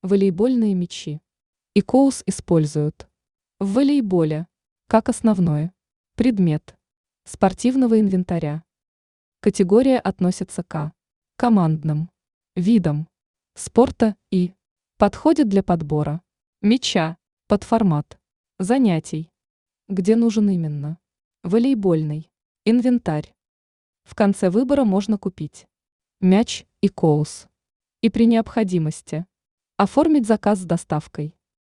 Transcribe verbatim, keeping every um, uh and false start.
Волейбольные мячи. икоус используют в волейболе как основной предмет спортивного инвентаря. Категория относится к командным видам спорта и подходит для подбора мяча под формат занятий, где нужен именно волейбольный инвентарь. В конце выбора можно купить мяч икоус и при необходимости оформить заказ с доставкой.